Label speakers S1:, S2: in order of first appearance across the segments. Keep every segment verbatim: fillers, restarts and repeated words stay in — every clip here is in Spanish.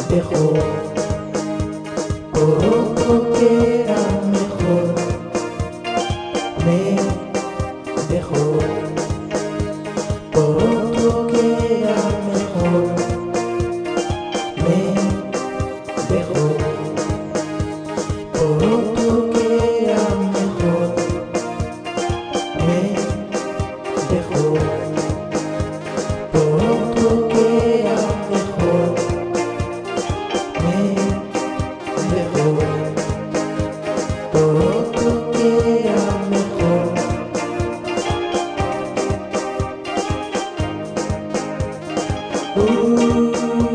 S1: dejó por otro que era mejor. Me dejó por otro que era mejor. Me dejó por otro que era mejor. Me dejó por otro que era mejor. Me dejó por otro que era mejor. Uh,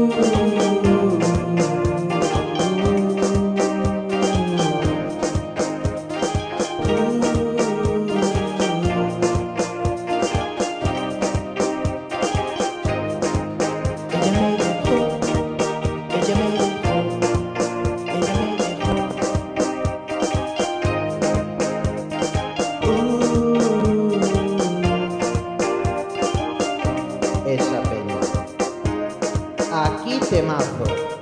S1: Ella me dejó, ella me dejó, ella me dejó. Uh, Esa peña. Aquí temazo.